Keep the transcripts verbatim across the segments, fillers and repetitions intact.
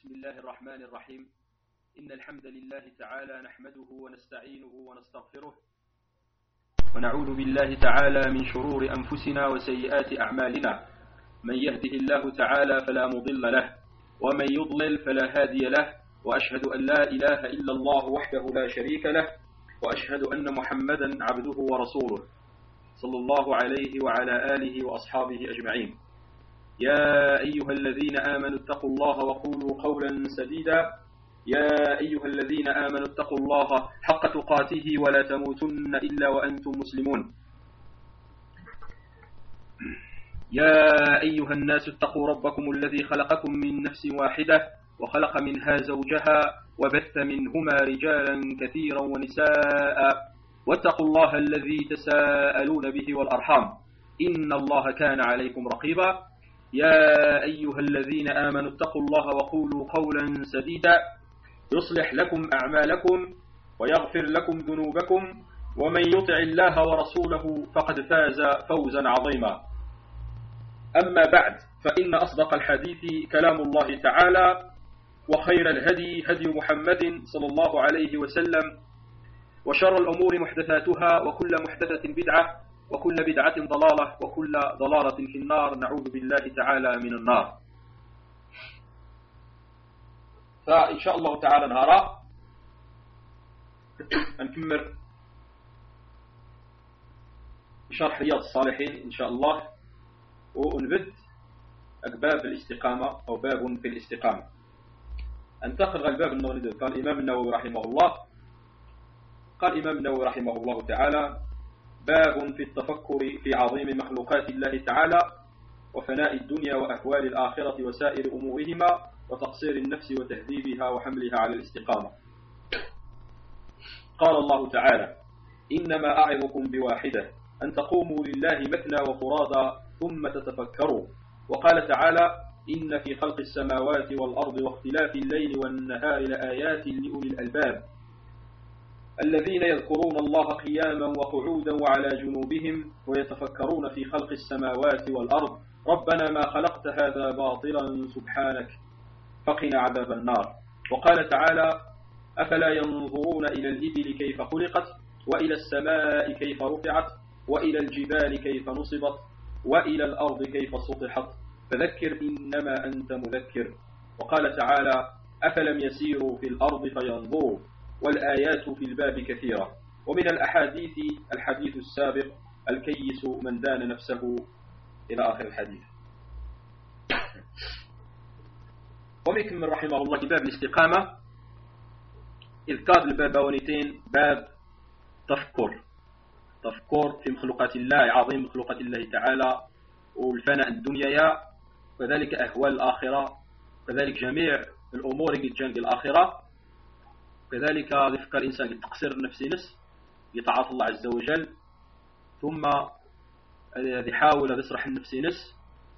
بسم الله الرحمن الرحيم. إن الحمد لله تعالى نحمده ونستعينه ونستغفره ونعوذ بالله تعالى من شرور أنفسنا وسيئات أعمالنا. من يهده الله تعالى فلا مضل له ومن يضلل فلا هادي له، وأشهد أن لا إله إلا الله وحده لا شريك له، وأشهد أن محمدا عبده ورسوله صلى الله عليه وعلى آله وأصحابه أجمعين. يا أيها الذين آمنوا اتقوا الله وقولوا قولا سديدا. يا أيها الذين آمنوا اتقوا الله حق تقاته ولا تموتن إلا وأنتم مسلمون. يا أيها الناس اتقوا ربكم الذي خلقكم من نفس واحدة وخلق منها زوجها وبث منهما رجالا كثيرا ونساء، واتقوا الله الذي تساءلون به والأرحام إن الله كان عليكم رقيبا. يا أيها الذين آمنوا اتقوا الله وقولوا قولا سديدا يصلح لكم أعمالكم ويغفر لكم ذنوبكم، ومن يطع الله ورسوله فقد فاز فوزا عظيما. أما بعد، فإن أصدق الحديث كلام الله تعالى، وخير الهدي هدي محمد صلى الله عليه وسلم، وشر الأمور محدثاتها، وكل محدثة بدعة، وكل بدعة ضلالة، وكل ضلالة في النار. نعوذ بالله تعالى من النار. فإن شاء الله تعالى نهارا نكمل شرح رياض الصالحين إن شاء الله، ونبدأ باب الاستقامة أو باب في الاستقامة. انتقل الباب النغلي. قال الإمام النووي رحمه الله قال الإمام النووي رحمه الله تعالى: باب في التفكر في عظيم مخلوقات الله تعالى، وفناء الدنيا وأهوال الآخرة وسائر أمورهما، وتقصير النفس وتهذيبها وحملها على الاستقامة. قال الله تعالى: إنما أعظكم بواحدة أن تقوموا لله مثنى وفرادى ثم تتفكروا. وقال تعالى: إن في خلق السماوات والأرض واختلاف الليل والنهار لآيات لأولي الألباب الذين يذكرون الله قياما وقعودا وعلى جنوبهم ويتفكرون في خلق السماوات والأرض ربنا ما خلقت هذا باطلا سبحانك فقنا عذاب النار. وقال تعالى: أفلا ينظرون إلى الإبل كيف خلقت، وإلى السماء كيف رفعت، وإلى الجبال كيف نصبت، وإلى الأرض كيف سطحت، فذكر إنما أنت مذكر. وقال تعالى: أفلم يسيروا في الأرض فينظروا، والآيات في الباب كثيرة. ومن الأحاديث الحديث السابق: الكيس من دان نفسه، إلى آخر الحديث. ومن من رحمه الله باب الاستقامة إذ كاد البابونيتين باب تفكر تفكر في مخلوقات الله، عظيم مخلوقات الله تعالى، والفناء الدنيا، وكذلك أهوال الآخرة، وكذلك جميع الأمور اللي تجانب الآخرة، وكذلك يفكر الإنسان يتقصير النفس نفس يطاعة الله عز وجل، ثم يحاول يصرح النفس نفس،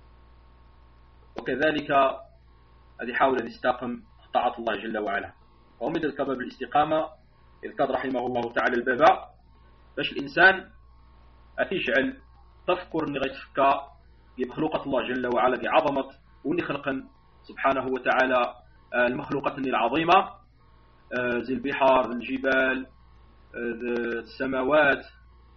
وكذلك يحاول أن يستقم طاعة الله جل وعلا. ومن ذلك باب الاستقامة إذ كان رحمه الله تعالى الباب باش الإنسان أتيجعل تفكر أن غيتفكى بمخلوقات الله جل وعلا بعظمة وني خلقا سبحانه وتعالى المخلوقات العظيمة زي البحار، الجبال، السماوات،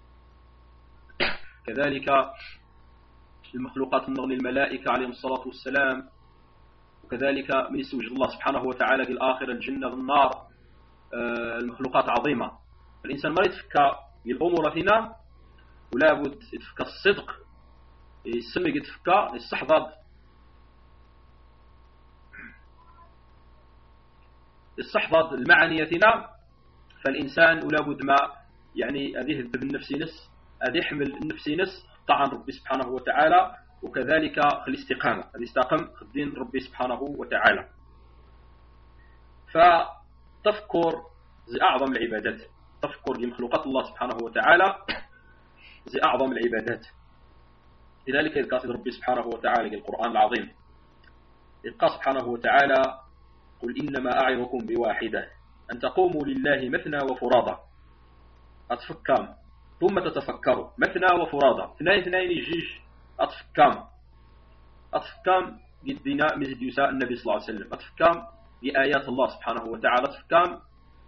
كذلك المخلوقات النغل الملائكة عليهم الصلاة والسلام، وكذلك من يستوجد الله سبحانه وتعالى في الآخرة الجنة والنار، المخلوقات عظيمة. الإنسان ما يتفكى بالأمور فينا، ولا بد يتفكى الصدق، يسمي يتفكى يستحضر يستحضر المعنيتنا. فالإنسان ولا بد ما يعني أذيه بالنفس نس أذي يحمل النفس نس طاعة ربي سبحانه وتعالى، وكذلك الاستقامة أذي يستقم الدين ربي سبحانه وتعالى. فتفكر زي أعظم العبادات، تفكر بمخلوقات الله سبحانه وتعالى زي أعظم العبادات. لذلك يذكر ربي سبحانه وتعالى في القرآن العظيم يقول سبحانه وتعالى: قل إنما أعظكم بواحدة أن تقوموا لله مثنى وفرادى. أتفكام ثم تتفكروا، مثنى وفرادى، اثنين اثنين يجيش. أتفكام أتفكام قدنا مزد يساء النبي صلى الله عليه وسلم، أتفكام بآيات الله سبحانه وتعالى تفكام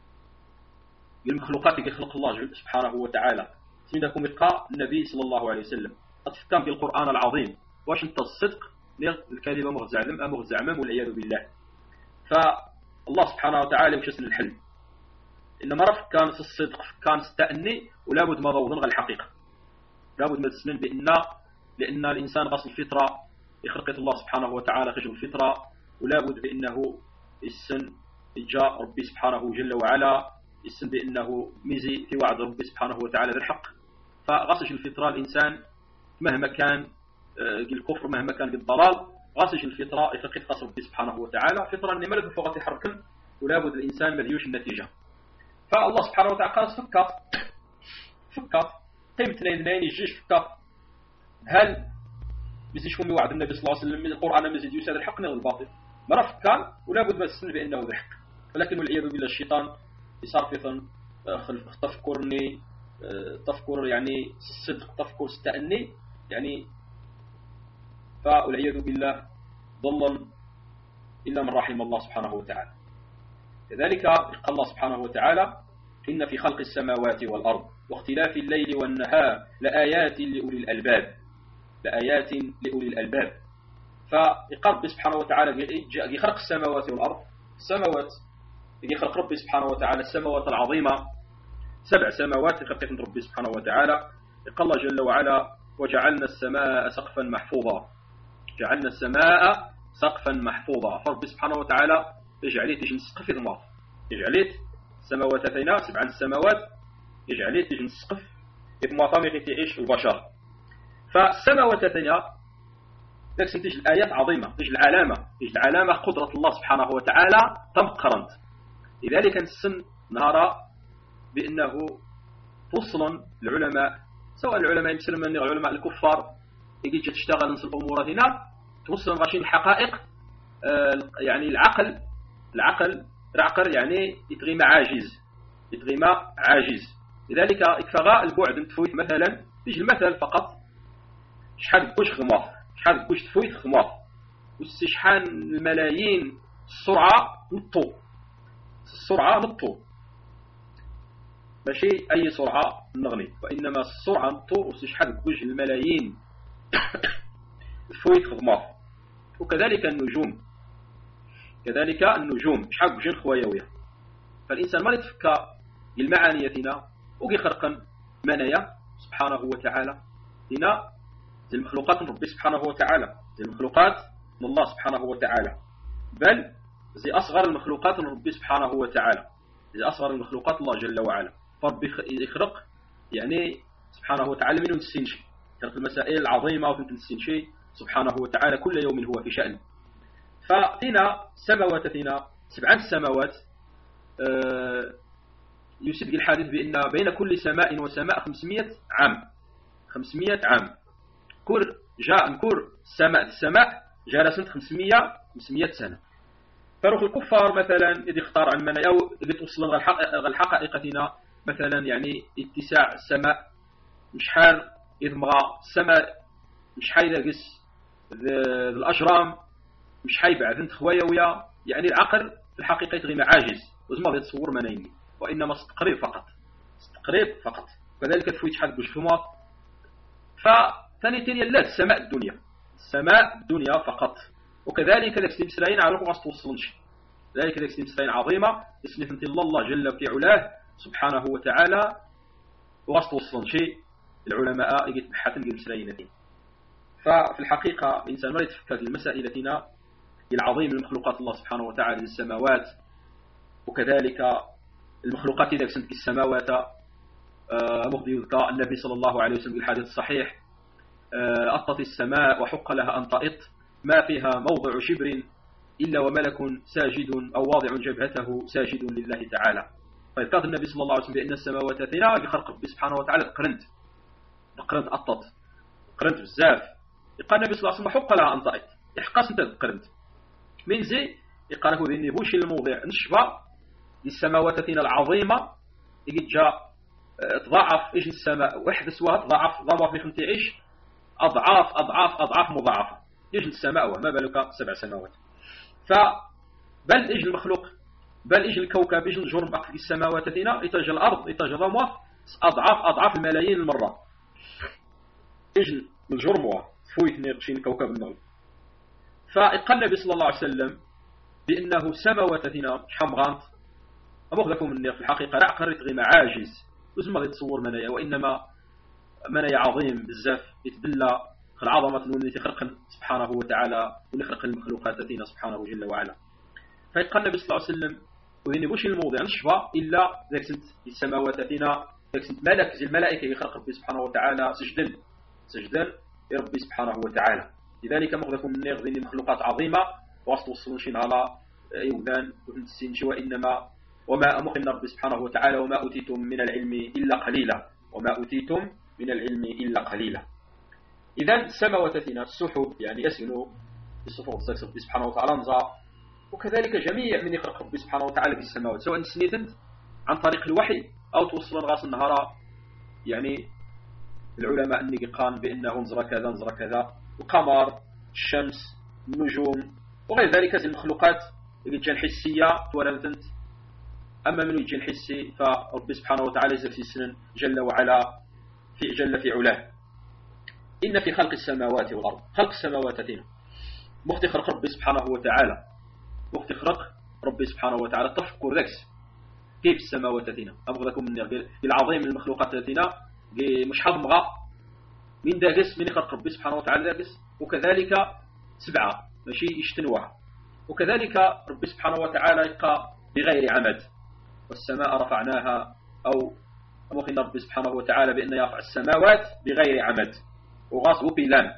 المخلوقات اللي خلق الله سبحانه وتعالى سيدكم يقى النبي صلى الله عليه وسلم تفكام بالقرآن العظيم واش انت الصدق الكلمة مغزعلم أم مغزعمم والعياذ بالله. فالله سبحانه وتعالى وش اسم الحلم إنما رف كان الصدق كان استأني ولا بد ما ضوضن غير الحقيقة لا بد ما تسنن بأن لأن الإنسان غص الفطرة يخلق الله سبحانه وتعالى خشب الفطرة ولا بد بأنه السن جاء ربي سبحانه جل وعلا السن بأنه ميزي في وعد ربي سبحانه وتعالى بالحق. فغصش الفطرة الإنسان مهما كان الكفر مهما كان بالضلال غصش الفطرة يفقد قصر ربي سبحانه وتعالى فطرة أن ملك فقط يحركن ولا بد الإنسان مليوش النتيجة. فالله سبحانه وتعالى قال فكر فكر قيمة اثنين اثنين يجيش فكر هل مزيشكم بوعد النبي صلى الله عليه وسلم من القرآن مزيد يساد الحق نغل الباطل ما فكر ولا بد ما تسن بأنه ذحك. ولكن والعياذ بالله الشيطان يصرفثا تفكرني تفكر يعني الصدق تفكر استأني يعني فالعياذ بالله ضل إلا من رحم الله سبحانه وتعالى. كذلك قال الله سبحانه وتعالى إن في خلق السماوات والأرض واختلاف الليل والنهار لآيات لأولي الألباب لآيات لأولي الألباب. فيقرب سبحانه وتعالى يخلق السماوات والأرض السماوات يخلق ربي سبحانه وتعالى السماوات العظيمة سبع سماوات خلقت ربي سبحانه وتعالى. قال الله جل وعلا وجعلنا السماء سقفا محفوظا جعلنا السماء سقفا محفوظا. فربي سبحانه وتعالى يجعليه تيجي نسقف في الماء يجعليه السماوات ثينا سبع السماوات يجعليه تيجي نسقف في الماء طامي تعيش البشر. فالسماوات ثينا ذاك تيجي الآيات عظيمة تيجي العلامة تيجي العلامة قدرة الله سبحانه وتعالى تمقرنت. لذلك نسن نرى بأنه توصلا العلماء سواء العلماء المسلمين أو العلماء الكفار يجي تشتغل نص الأمور هنا توصل غاشين الحقائق يعني العقل العقل العقل يعني يتغيم عاجز يتغيم عاجز. لذلك يكفغاء البعد نتفويت مثلا تيجي المثل فقط شحال كوش خماط شحال كوش تفويت خماط واستشحان الملايين السرعة نطو السرعة نطو ماشي أي سرعة نغني وإنما السرعة نطو واستشحان كوش الملايين تفويت خماط. وكذلك النجوم كذلك النجوم شحال بجن خوايوية. فالإنسان ما يتفكى المعانيتنا ويخرق منايا سبحانه وتعالى هنا زي المخلوقات من ربي سبحانه وتعالى زي المخلوقات من الله سبحانه وتعالى بل زي أصغر المخلوقات من ربي سبحانه وتعالى زي أصغر المخلوقات الله جل وعلا. فربي يخرق يعني سبحانه وتعالى منه نسينشي يخرق المسائل العظيمة وفي نسينشي سبحانه وتعالى كل يوم هو في شأن. فثنا سماوات ثنا سبعان السماوات أه يسبق الحديث بأن بين كل سماء وسماء خمسمائة عام خمسمائة عام كور جاء نكور السماء السماء جالسة خمسمائة خمسمائة سنة. فروح الكفار مثلا إذا اختار عن من أو إذا توصل الحقائقتنا مثلا يعني اتساع السماء مش حال إذ مغى السماء مش حال يقس الأجرام مش حيبع ذنت خوايوية يعني العقل في الحقيقة يتغيم عاجز وزما يتصور منايني وإنما استقريب فقط استقريب فقط. كذلك تفويت شحال بجفمات. فثاني تاني لا السماء الدنيا السماء الدنيا فقط. وكذلك ذاك سلسلين عارف ما توصلنش ذلك ذاك سلسلين عظيمة اسمثنت الله جل في علاه سبحانه وتعالى وغاستوصلن شيء العلماء يجي تبحثن بمسلينتين. ففي الحقيقة الإنسان ما يتفكر في المسائل التي العظيم من مخلوقات الله سبحانه وتعالى السماوات وكذلك المخلوقات إذا كسنت السماوات مغضي يذكى النبي صلى الله عليه وسلم بالحديث الصحيح أطت السماء وحق لها أن تأط ما فيها موضع شبر إلا وملك ساجد أو واضع جبهته ساجد لله تعالى. فإذكار النبي صلى الله عليه وسلم بأن السماوات ثنا بخلق ربي سبحانه وتعالى قرنت قرنت أطت قرنت بزاف. يقال النبي صلى الله عليه وسلم حق لها أن تأط يحقاس أنت قرنت من زي يقال له ذي بوش الموضع نشبة للسماوات ثنا العظيمة يجي جاء تضاعف إيش السماء واحد سوا تضاعف ضربة في خمسة عيش أضعاف أضعاف أضعاف مضاعفة يجي السماء وما بالك سبع سماوات. ف بل إجل المخلوق بل إجل الكوكب إجل الجرم أقل السماوات تينا إتجل الأرض إتجل ضموة أضعاف أضعاف الملايين المرة إجل الجرم فويت نيرشين الكوكب النغل. فقال النبي صلى الله عليه وسلم بأنه سماوات تينا حمغانت أمخذكم من في الحقيقة لا قريت غير عاجز وزما غير تصور منايا وإنما منايا عظيم بزاف يتدلى العظمة التي خلق سبحانه وتعالى ونخلق المخلوقات تينا سبحانه جل وعلا. فقال النبي صلى الله عليه وسلم وإن بوش الموضع نشفى إلا ذاك سنت السماوات تينا ذاك سنت ملك زي الملائكة يخلق ربي سبحانه وتعالى سجدا سجدا لربي سبحانه وتعالى. لذلك مخذكم من نيغ ذي مخلوقات عظيمة واسط وصلون شين على يوذان وتنسين شوى إنما وما أمخن ربي سبحانه وتعالى وما أتيتم من العلم إلا قليلا وما أتيتم من العلم إلا قليلا. إذن السماوات تينا السحب يعني يسكنوا في الصفوف ربي سبحانه وتعالى نزا وكذلك جميع من يخلق ربي سبحانه وتعالى في السماوات سواء سنيتنت عن طريق الوحي أو توصل غاص النهار. يعني العلماء النقي قان بأنه نزر كذا نزر كذا القمر الشمس النجوم وغير ذلك زي المخلوقات اللي جان حسية تولدتنت. أما من يجي الحسي فربي سبحانه وتعالى في سنن جل وعلا في جل في علاه. إن في خلق السماوات والأرض خلق السماوات تينا مخت خلق ربي سبحانه وتعالى مخت خلق ربي سبحانه وتعالى تفكر ذاكس كيف السماوات تينا أبغى لكم من العظيم المخلوقات تينا مش حظ مغا من داقس من خلق ربي سبحانه وتعالى داقس وكذلك سبعة ماشي يشتنوها. وكذلك ربي سبحانه وتعالى يبقى بغير عمد والسماء رفعناها أو مخن ربي سبحانه وتعالى بأن يرفع السماوات بغير عمد وغاص بيلان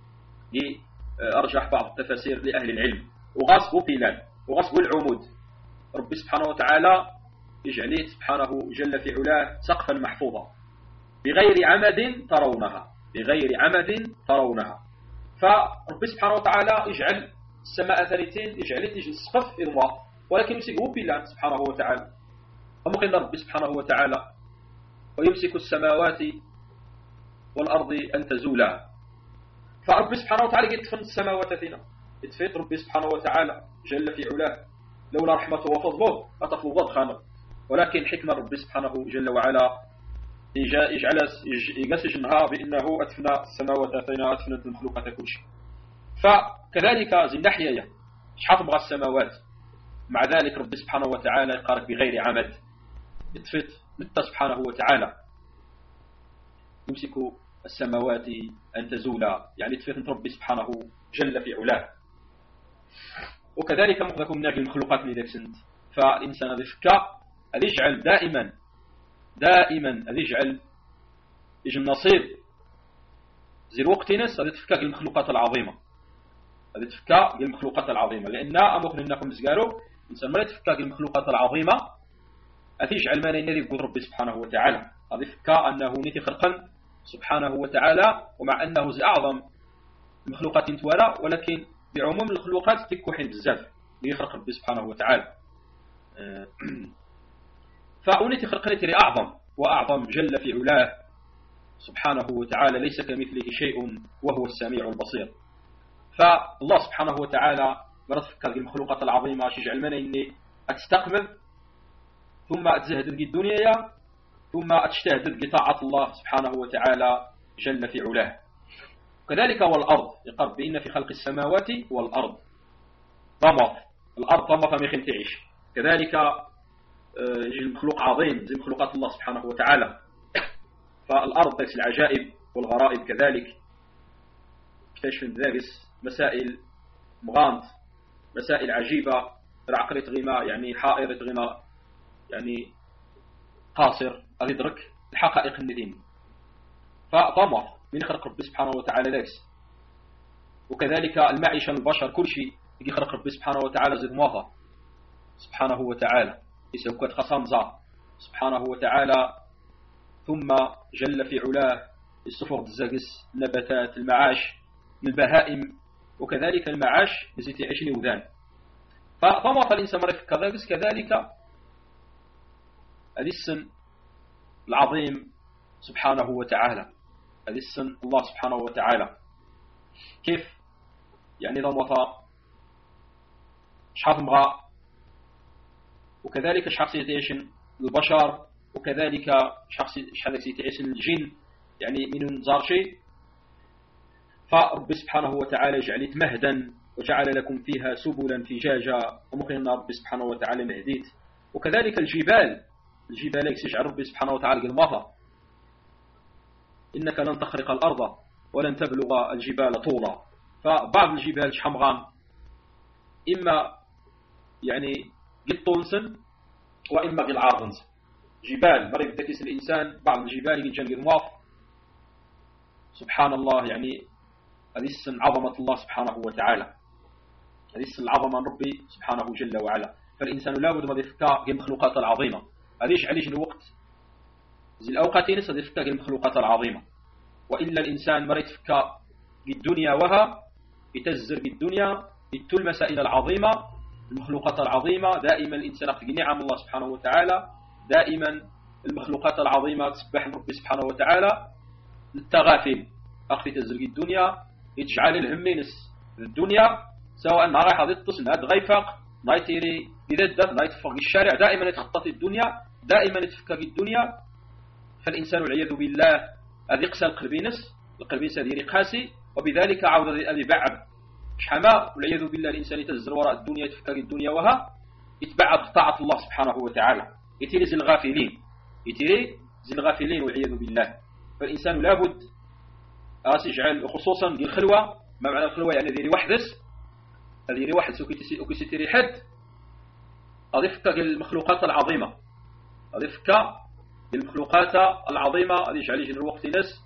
أرجح بعض التفاسير لأهل العلم وغاص بيلان وغاص العمود ربي سبحانه وتعالى يجعله سبحانه جل في علاه سقفا محفوظا بغير عمد ترونها بغير عمد ترونها. فربي سبحانه وتعالى يجعل السماء ثالثين يجعل تجي السقف إرضاء ولكن يمسكه بيلان سبحانه وتعالى. ومقل ربي سبحانه وتعالى ويمسك السماوات والأرض أن تزولا. فربي سبحانه وتعالى يتفن السماوات فينا يتفيت ربي سبحانه وتعالى جل في علاه لولا رحمته وفضله أطفل ضد خانه ولكن حكمة ربي سبحانه جل وعلا يجعل يقسجنها بأنه أتفنى السماوات فينا أتفنى المخلوقات كل شيء. فكذلك زي الناحية شحاف مغى السماوات مع ذلك ربي سبحانه وتعالى يقارك بغير عمد يتفت متى سبحانه وتعالى يمسك السماوات أن تزولا يعني يتفت ربي سبحانه جل في علاه. وكذلك مخذكم من المخلوقات من ذلك سنت فالإنسان هذا فكا هذا يجعل دائما دائما هذا يجعل يجي النصيب زي الوقت ناس هذا تفكا المخلوقات العظيمة هذا تفكا المخلوقات العظيمة لأن أمخن إنكم مسقالوا الإنسان ما يتفكا المخلوقات العظيمة هذا يجعل ما ينادي يقول ربي سبحانه وتعالى هذا يفكا أنه نتي خلقا سبحانه وتعالى ومع أنه زي أعظم المخلوقات تولى ولكن بعموم المخلوقات تكوحين بزاف ليخلق ربي سبحانه وتعالى. فأونيتي خلقني تري أعظم وأعظم جل في علاه سبحانه وتعالى ليس كمثله شيء وهو السميع البصير. فالله سبحانه وتعالى مرات فكر المخلوقات العظيمة شجع من إني أتستقبل ثم أتزهد الدنيا ثم أتجتهد بطاعة الله سبحانه وتعالى جل في علاه. كذلك والأرض يقرب بإن في خلق السماوات والأرض ضمط الأرض ضمط ميخن تعيش. كذلك المخلوق عظيم زي مخلوقات الله سبحانه وتعالى. فالأرض تكس العجائب والغرائب كذلك اكتشف ذاكس مسائل مغامض مسائل عجيبة العقل تغيما يعني حائر تغيما يعني قاصر أدرك الحقائق الندين. فضمط من خلق ربي سبحانه وتعالى ذاكس. وكذلك المعيشة البشر كل شيء يجي خلق ربي سبحانه وتعالى زي موضع سبحانه وتعالى يسوكت خصامزة سبحانه وتعالى ثم جل في علاه الصفر الزاقس النباتات المعاش البهائم وكذلك المعاش يزيد يعيش وذان. فضمط الإنسان مرة كذلك كذلك هذا السن العظيم سبحانه وتعالى هذا السن الله سبحانه وتعالى كيف يعني ضمط شحال مغا وكذلك شخص يتعيش البشر، وكذلك شخص شخص يتعيش الجن، يعني من زار شيء. فرب سبحانه وتعالى يجعل مهدا وجعل لكم فيها سبلا فجاجا وممكن رب سبحانه وتعالى مهديت. وكذلك الجبال الجبال يجعل رب سبحانه وتعالى قلمها، إنك لن تخرق الأرض ولن تبلغ الجبال طولا. فبعض الجبال شحمغان إما يعني قد طولسن وإما قد عارضنسن. جبال مريض تكيس الإنسان، بعض الجبال يجي جنب المواف، سبحان الله، يعني هذه السن عظمة الله سبحانه وتعالى، هذه السن عظمة ربي سبحانه جل وعلا. فالإنسان لابد ما يفكر المخلوقات العظيمة، هذا يجعل يجي الوقت زي الأوقات نسى يفكر المخلوقات العظيمة. وإلا الإنسان مريض يفكر بالدنيا وها يتزر بالدنيا يتلمس إلى العظيمة، المخلوقات العظيمة. دائما الإنسان في نعم الله سبحانه وتعالى، دائما المخلوقات العظيمة تسبح ربي سبحانه وتعالى. التغافل أخذ تزرق الدنيا يتجعل الهمينس الدنيا، سواء ما رايح يتصل ناد غيفق نايتيري يدد نايتفق الشارع، دائما يتخطط الدنيا، دائما يتفكر الدنيا. فالإنسان والعياذ بالله هذا يقسى القلبينس، القلبينس هذه قاسي، وبذلك عود هذه بعد شحما والعياذ بالله. الإنسان يتزر وراء الدنيا، يتفكر الدنيا وها يتبعد طاعة الله سبحانه وتعالى، يتيري زي الغافلين، يتيري زي الغافلين والعياذ بالله. فالإنسان لابد أس يجعل خصوصا الخلوة. ما معنى الخلوة؟ يعني ذي وحدس، هذه واحد وكيستيري حد أضيفك المخلوقات العظيمة، أضيفك المخلوقات العظيمة، هذه يجعل يجي الوقت نس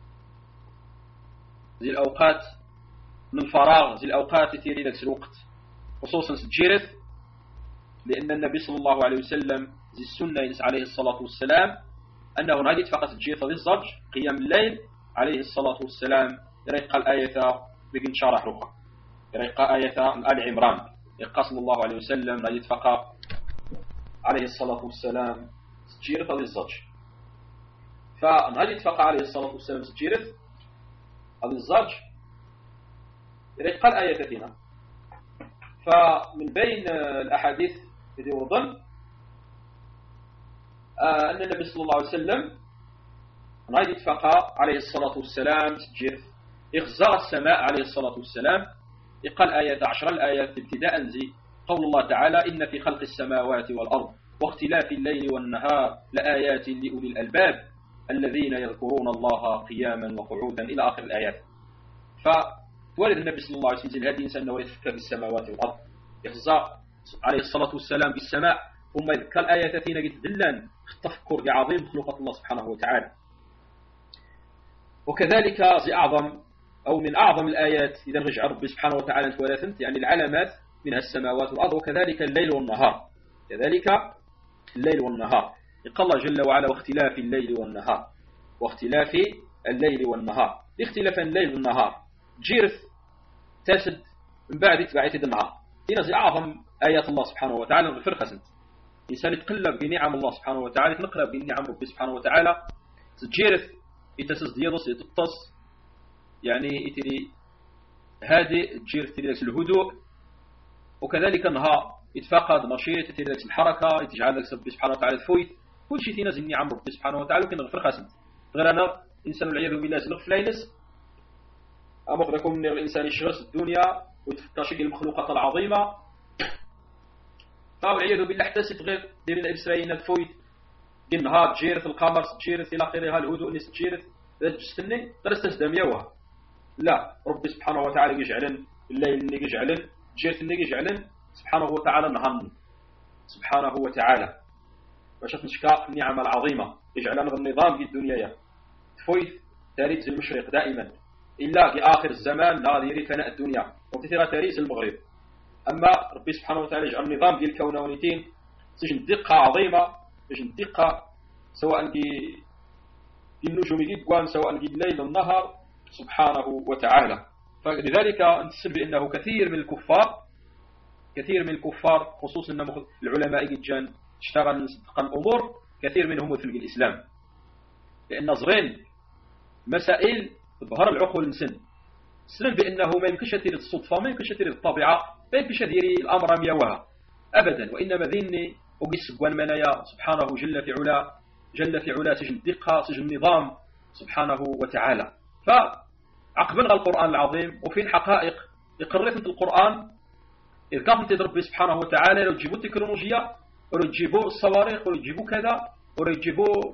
زي الأوقات من فراغ، زي الأوقات يتيري لك الوقت خصوصا سجيرث، لأن النبي صلى الله عليه وسلم زي السنة ينس عليه الصلاة والسلام أنه ناديت فقط سجيرث ذي الزج قيام الليل عليه الصلاة والسلام. يريق الآية بقن شرح رخا، يريق آية آل عمران، يقى صلى الله عليه وسلم ناديت فقط عليه الصلاة والسلام سجيرث ذي الزج. فناديت فقط عليه الصلاة والسلام سجيرث ذي الزج يريق الآية فينا. فمن بين الأحاديث التي وردن أن النبي صلى الله عليه وسلم نايد يتفقى عليه الصلاة والسلام سجيرث إغزار السماء عليه الصلاة والسلام. يقال آية عشر الآيات ابتداء زي قول الله تعالى إن في خلق السماوات والأرض واختلاف الليل والنهار لآيات لأولي الألباب الذين يذكرون الله قياما وقعودا إلى آخر الآيات. فتولد النبي صلى الله عليه وسلم هذه الإنسان أنه يتفكر بالسماوات والأرض، يغزار عليه الصلاة والسلام بالسماء، ثم يذكر الآية فينا يتدلن التفكر بعظيم خلقة الله سبحانه وتعالى. وكذلك زي أعظم أو من أعظم الآيات إذا رجع ربي سبحانه وتعالى ثلاثة يعني العلامات منها السماوات والأرض، وكذلك الليل والنهار، كذلك الليل والنهار. يقول الله جل وعلا واختلاف الليل والنهار، واختلاف الليل والنهار. اختلاف الليل والنهار جيرث تاسد من بعد تبعيت النهار. هنا زي أعظم آيات الله سبحانه وتعالى غفر خسنت إنسان يتقلب بنعم الله سبحانه وتعالى، يتنقلب بنعم ربي سبحانه وتعالى. جيرث يتسس ديادس يتطس يعني يتري هادئ جيرث تريدك الهدوء. وكذلك النهار يتفقد نشيط يتريدك الحركة، يتجعل لك ربي سبحانه وتعالى فويت كل شيء تنزل نعم ربي سبحانه وتعالى. وكنا غفر خسنت غير أنا إنسان والعياذ بالله سلغ فلاينس أمق لكم من الإنسان يشغل الدنيا ويتفكر شكل المخلوقات العظيمة. فالعياذ بالله احتسب غير ديرنا إبسرائيل فويت النهار جيرث القمر جيرث إلى آخره، الهدوء نس جيرث لا تستني درست تستدميوها. لا ربي سبحانه وتعالى يجعلن الليل اللي يجعلن جيرث اللي يجعلن سبحانه وتعالى نهار سبحانه وتعالى باش نشكا النعم العظيمة يجعلنا النظام في الدنيا تفويت تاريخ المشرق دائما إلا في آخر الزمان لا يري فناء الدنيا وكثيرا تاريخ المغرب. أما ربي سبحانه وتعالى يجعل النظام ديال الكونونيتين سجن دقة عظيمة، سجن دقة سواء في النجوم جيبوان سواء في الليل والنهار سبحانه وتعالى. فلذلك نتسل بأنه كثير من الكفار كثير من الكفار خصوصا العلماء جان اشتغل الأمور كثير منهم في الإسلام، لأن صغير مسائل ظهر العقول الإنسان سلم بأنه ما يمكنش تدير الصدفة، ما يمكنش تدير الطبيعة، ما يمكنش تدير الأمر ميوها أبدا، وإنما ذني وقيس قوان منايا سبحانه جل في علا جل في علا سجن الدقة سجن النظام سبحانه وتعالى. فعقبنا القرآن العظيم وفين حقائق يقررت انت القرآن إذ كانت ربي سبحانه وتعالى لو تجيبوا التكنولوجيا ولو تجيبوا الصواريخ ولو تجيبوا كذا ولو تجيبوا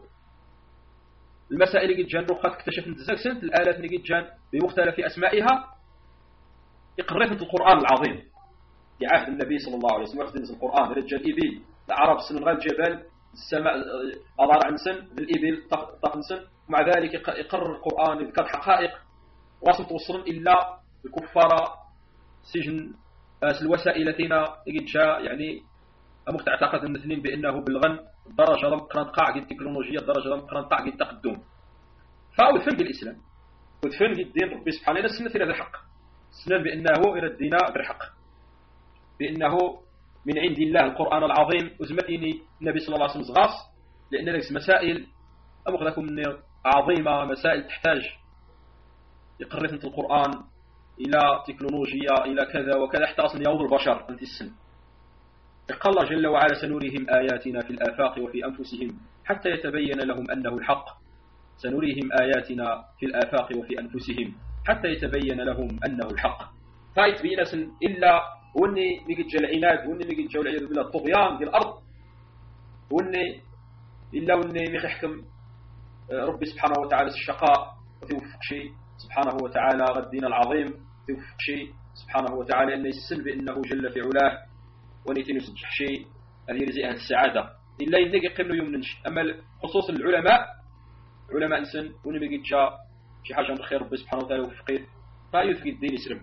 المسائل اللي جان رخات اكتشفنا تزاكسنت الآلات اللي جان بمختلف أسمائها يقررت انت القرآن العظيم يعهد النبي صلى الله عليه وسلم يخدم القرآن رجال إبل العرب سن غير الجبل السماء أضار عن سن الإبل طاقن سن ومع ذلك يقرر القرآن يذكر حقائق وصل توصلن إلا الكفار سجن الوسائل التينا جاء يعني مختعتقد الاثنين بأنه بالغن درجة لم قرن قاع التكنولوجيا درجة لم قرن قاع التقدم فأوثن بالإسلام وثن الدين ربي سبحانه وتعالى سنة إلى الحق سنة بأنه إلى الدين بالحق بأنه من عند الله القرآن العظيم وزمتيني النبي صلى الله عليه وسلم غاص لأن لك مسائل أمغلكم عظيمة مسائل تحتاج يقرث أنت القرآن إلى تكنولوجيا إلى كذا وكذا حتى أصلا يوض البشر أنت السن قال الله جل وعلا سنريهم آياتنا في الآفاق وفي أنفسهم حتى يتبين لهم أنه الحق سنريهم آياتنا في الآفاق وفي أنفسهم حتى يتبين لهم أنه الحق فايتبين سن إلا واني ميجي جا العناد واني ميجي جا والعياذ بالله الطغيان ديال الارض واني الا واني ميخ يحكم ربي سبحانه وتعالى الشقاء وتوفق شيء سبحانه وتعالى غدينا العظيم توفق شيء سبحانه وتعالى ان يسل بانه جل في علاه ونيتين يصدح شيء هذه رزقها السعاده الا ينك يقيم له يمنش. اما خصوصا العلماء علماء انسان واني ميجي جا شي حاجه من خير ربي سبحانه وتعالى وفقيه فيثبت الدين يسلم.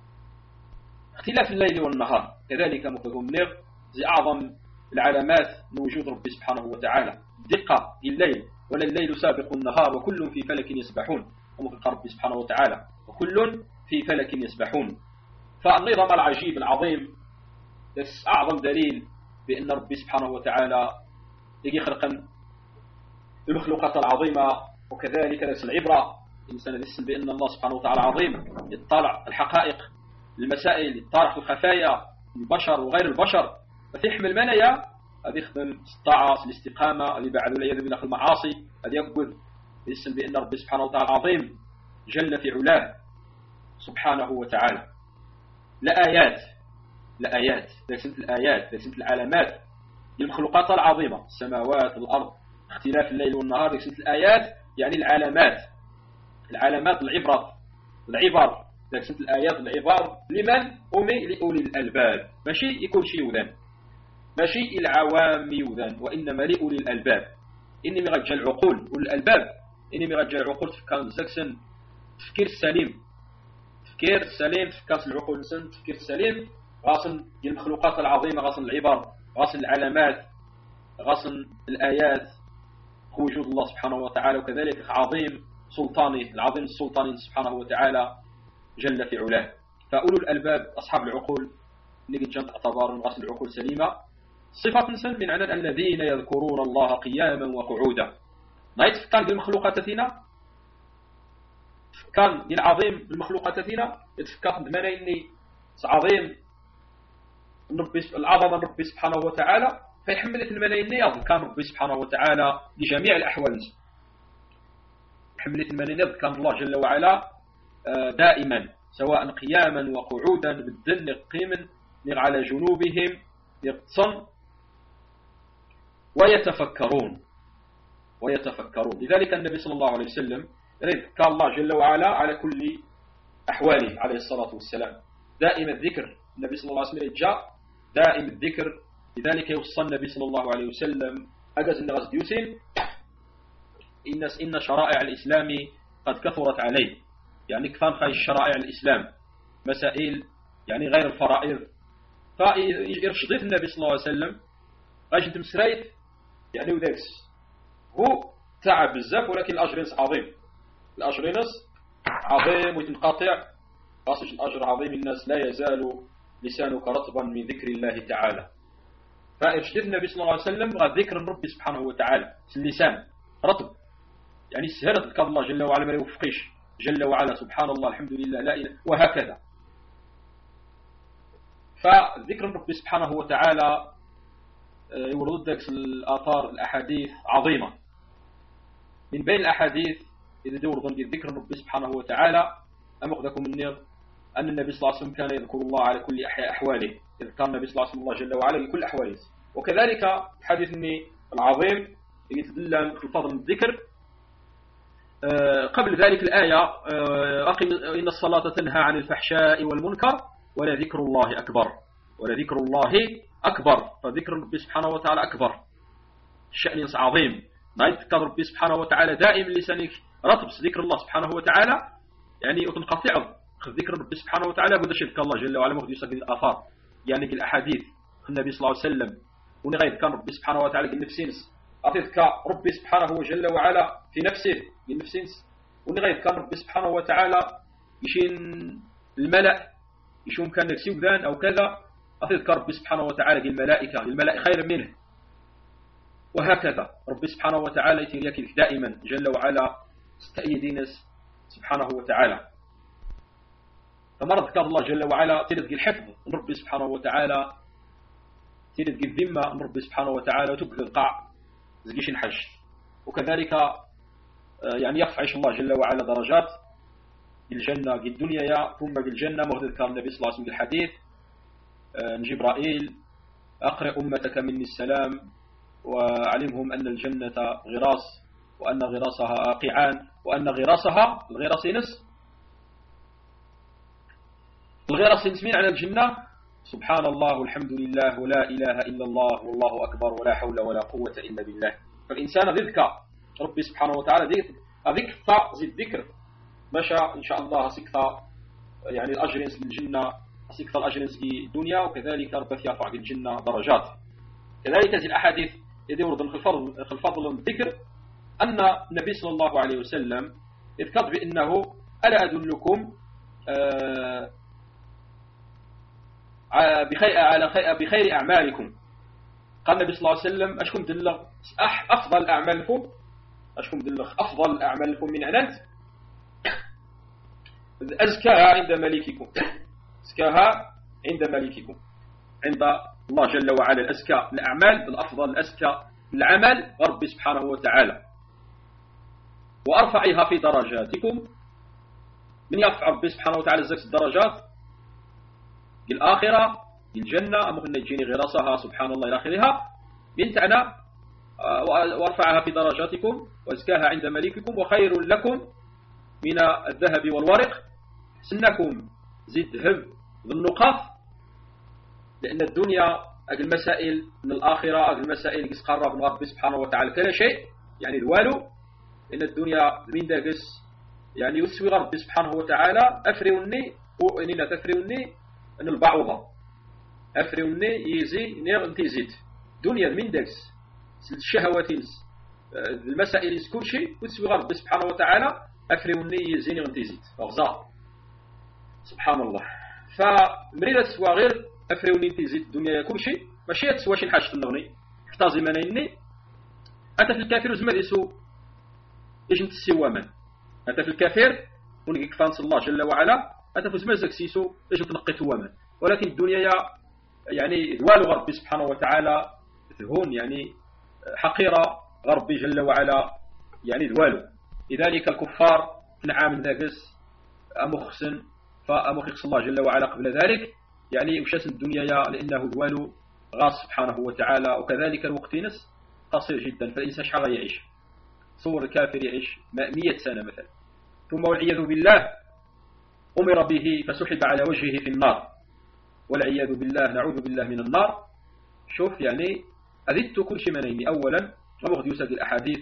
اختلاف الليل والنهار كذلك مفهوم نغ زي أعظم العلامات من وجود ربي سبحانه وتعالى دقة الليل ولا الليل سابق النهار وكل في فلك يسبحون ومخلق ربي سبحانه وتعالى وكل في فلك يسبحون. فالنظام العجيب العظيم أعظم دليل بأن ربي سبحانه وتعالى يجي خلقا المخلوقات العظيمة وكذلك ليس العبرة الإنسان يسل بأن الله سبحانه وتعالى عظيم يطلع الحقائق المسائل الطارح الخفايا البشر وغير البشر فتحمل منايا هذه يخدم الطاعة الاستقامة اللي بعد والعياذ بالله المعاصي هذه يقبض يسم بأن ربي سبحانه وتعالى عظيم جل في علاه سبحانه وتعالى. لآيات لآيات ليست الآيات ليست العلامات للمخلوقات العظيمة السماوات الأرض اختلاف الليل والنهار ليست الآيات يعني العلامات العلامات العبرة العبر لكن الآيات العبار لمن أمي لأولي الألباب ماشي يكون شي يوذن ماشي العوام يوذن وإنما لأولي الألباب إني مغجى العقول والألباب إني مغجى العقول تفكان زكسن تفكير سليم تفكير سليم تفكاس العقول سن تفكير سليم غاصن المخلوقات العظيمة غاصن العبر غاصن العلامات غاصن الآيات وجود الله سبحانه وتعالى وكذلك عظيم سلطانه العظيم السلطاني سبحانه وتعالى جل في علاه. فأولو الألباب أصحاب العقول نجد جنت اعتبار من غسل العقول سليمة صفة سن من عدد الذين يذكرون الله قياما وقعودا نايت كان بالمخلوقات تثينا كان العظيم بالمخلوقات تثينا يتفكر بمعنى إني عظيم العظمة ربي سبحانه وتعالى فيحملت المعنى إني أظن كان ربي سبحانه وتعالى لجميع الأحوال حملت المعنى كان الله جل وعلا دائما سواء قياما وقعودا بالذل قيما على جنوبهم يقصن ويتفكرون ويتفكرون. لذلك النبي صلى الله عليه وسلم ذكر الله جل وعلا على كل أحواله عليه الصلاة والسلام دائم الذكر. النبي صلى الله عليه وسلم جاء دائم الذكر لذلك يوصى النبي صلى الله عليه وسلم أجاز النغز ديوسين إن إن شرائع الإسلام قد كثرت عليه يعني كفان خاي الشرائع الإسلام مسائل يعني غير الفرائض فيرشدت النبي صلى الله عليه وسلم غاش انت مسريت يعني وذاكس هو تعب بزاف ولكن الأجر عظيم الأجر عظيم ويتنقاطع خاصة الأجر عظيم الناس لا يزال لسانك رطبا من ذكر الله تعالى. فارشدت النبي صلى الله عليه وسلم غا ذكر ربي سبحانه وتعالى اللسان رطب يعني سهلت لك الله جل وعلا ما يوفقيش جل وعلا سبحان الله الحمد لله لا إله وهكذا. فذكر ربي سبحانه وتعالى يورد داك الآثار الأحاديث عظيمة. من بين الأحاديث إذا دور ضمن ذكر ربي سبحانه وتعالى أمغدكم النير أن النبي صلى الله عليه وسلم كان يذكر الله على كل أحواله، يذكر النبي صلى الله عليه وسلم الله جل وعلا لكل أحواله. وكذلك الحديث العظيم يتدل في فضل الذكر. قبل ذلك الآية أقم إن الصلاة تنهى عن الفحشاء والمنكر ولذكر الله أكبر، ولذكر الله أكبر. فذكر ربي سبحانه وتعالى أكبر، الشأن عظيم. ما يذكر ربي سبحانه وتعالى دائما لسانك رطب ذكر الله سبحانه وتعالى، يعني وتنقطع ذكر ربي سبحانه وتعالى بدا شرك الله جل وعلا مخدي يسجل الآثار يعني الأحاديث النبي صلى الله عليه وسلم. ونغير كان ربي سبحانه وتعالى قال نفسينس أعطيتك ربي سبحانه جل وعلا في نفسه قال نفسينس. ونغير كان ربي سبحانه وتعالى يشين الملأ يشون كان سيودان أو كذا أعطيتك ربي سبحانه وتعالى قال الملائكة الملائكة خير منه. وهكذا ربي سبحانه وتعالى يتريك دائما جل وعلا استأيدينس سبحانه وتعالى. فمرض ذكر الله جل وعلا تلد الحفظ من ربي سبحانه وتعالى، تلد الذمة من ربي سبحانه وتعالى، وتبقى القاع زكيش الحج. وكذلك يعني يرفع الله جل وعلا درجات الجنة في الدنيا يا ثم بالجنة. مهد ذكر النبي صلى الله عليه وسلم بالحديث جبرائيل أقرأ أمتك مني السلام وعلمهم أن الجنة غراس وأن غراسها قيعان وأن غراسها الغراسينس الغراسينس من على الجنة سبحان الله والحمد لله ولا إله إلا الله والله أكبر ولا حول ولا قوة إلا بالله. فالإنسان ذكر ربي سبحانه وتعالى ذكر زيد ذكر مشى إن شاء الله سكتا يعني الأجرنس بالجنة سكتا الأجرنس في الدنيا. وكذلك ربي يرفع في الجنة درجات. كذلك هذه الأحاديث يدور من الفضل الذكر أن النبي صلى الله عليه وسلم اذكر بأنه ألا أدلكم بخير على خير بخير أعمالكم. قال النبي صلى الله عليه وسلم أشكم دلغ أفضل أعمالكم أشكم دلغ أفضل أعمالكم من أنت أزكاها عند مليككم أزكاها عند مليككم عند الله جل وعلا. الأزكى الأعمال الأفضل الأزكى العمل ربي سبحانه وتعالى وأرفعها في درجاتكم. من يرفع ربي سبحانه وتعالى زكس الدرجات الآخرة الجنة أم أن يجيني غراسها سبحان الله إلى آخرها من تعنى وأرفعها في درجاتكم وأزكاها عند مليككم وخير لكم من الذهب والورق. سنكم زد ذهب بالنقاط لأن الدنيا أجل المسائل من الآخرة أجل المسائل يسقرب من ربي سبحانه وتعالى كل شيء يعني الوالو. إن الدنيا من داقس يعني يسوي ربي سبحانه وتعالى أفريوني وإننا تفريوني أن البعوضة أفريوني يزي نير أنت يزيد دنيا من داقس الشهوات المسائل كل شيء يسوي ربي سبحانه وتعالى أفريوني يزي نير أنت يزيد أغزاء سبحان الله. فمريدة سوى غير أفريوني أنت يزيد الدنيا كل شيء ماشي تسوى شي حاجة النغني احتازي منيني أنت في الكافر وزمد يسو إيش أنت السوى من أنت في الكافر ونقيك فانس الله جل وعلا أنت في زمزك سيسو إيش تنقيت هو من. ولكن الدنيا يعني دوال ربي سبحانه وتعالى هون يعني حقيرة ربي جل وعلا يعني دوال. لذلك الكفار نعام ذاكس أمخسن فأمخيخ الله جل وعلا قبل ذلك يعني وشاس الدنيا لأنه دوال غاص سبحانه وتعالى. وكذلك الوقت نس قصير جدا فالإنسان شحال يعيش صور الكافر يعيش مئة سنة مثلا ثم والعياذ بالله أمر به فسحب على وجهه في النار والعياذ بالله نعوذ بالله من النار. شوف يعني أذدت كل شيء منيني. أولا مبغض يساق الأحاديث